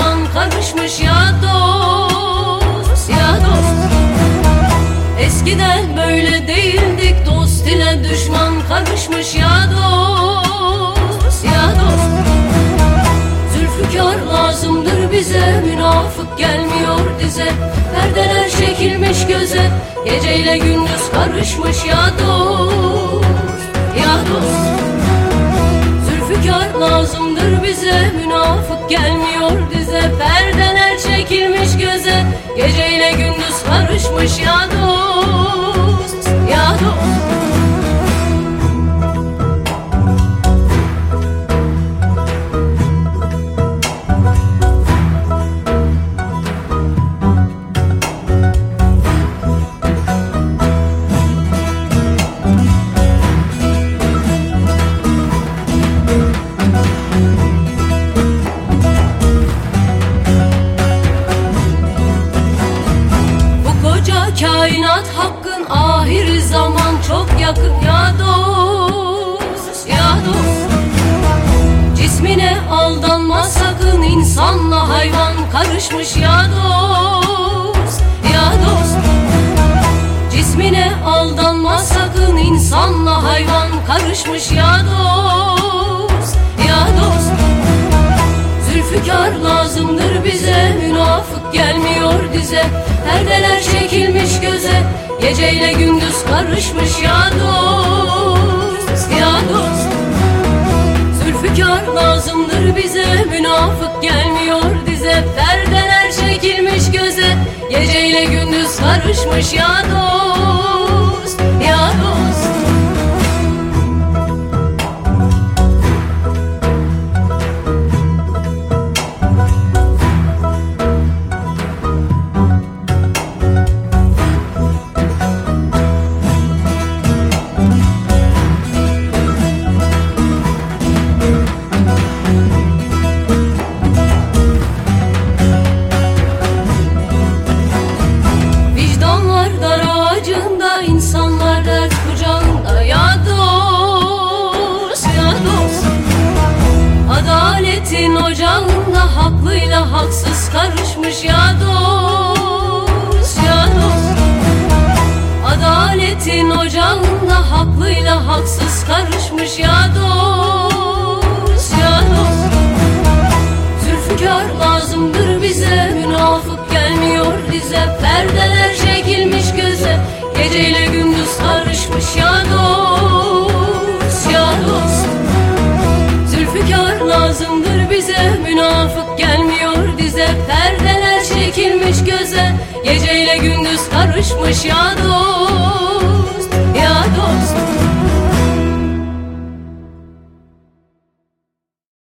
düşman karışmış ya dost, ya dost. Eskiden böyle değildik, dost ile düşman karışmış ya dost, ya dost. Zülfikar lazımdır bize, münafık gelmiyor dize. Perdeler çekilmiş göze, geceyle gündüz karışmış ya dost, ya dost. Zülfikar lazımdır bize, münafık gelmiyor dize. Perdeler çekilmiş göze, geceyle gündüz karışmış ya dost, ya dost. Kainat hakkın, ahir zaman çok yakın ya dost, ya dost. Cismine aldanma sakın, insanla hayvan karışmış ya dost, ya dost. Cismine aldanma sakın, insanla hayvan karışmış ya dost, ya dost. Zülfikar lazımdır bize, münafık gelmiyor dize. Perdeler çekilmiş göze, geceyle gündüz karışmış ya dost, ya dost. Zülfikar lazımdır bize, münafık gelmiyor dize. Perdeler çekilmiş göze, geceyle gündüz karışmış ya dost, ya dost. İnsanlar dert kucağında ya dost, ya dost. Adaletin ocağında haklıyla haksız karışmış ya dost, ya dost. Adaletin ocağında haklıyla haksız karışmış ya dost, ya dost. Zülfikar lazımdır bize, münafık gelmiyor dize. Perdeler çekilmiş göze, geceyle gündüz karışmış ya dost, ya dost. Zülfikar lazımdır bize, münafık gelmiyor dize. Perdeler çekilmiş göze, geceyle gündüz karışmış ya dost.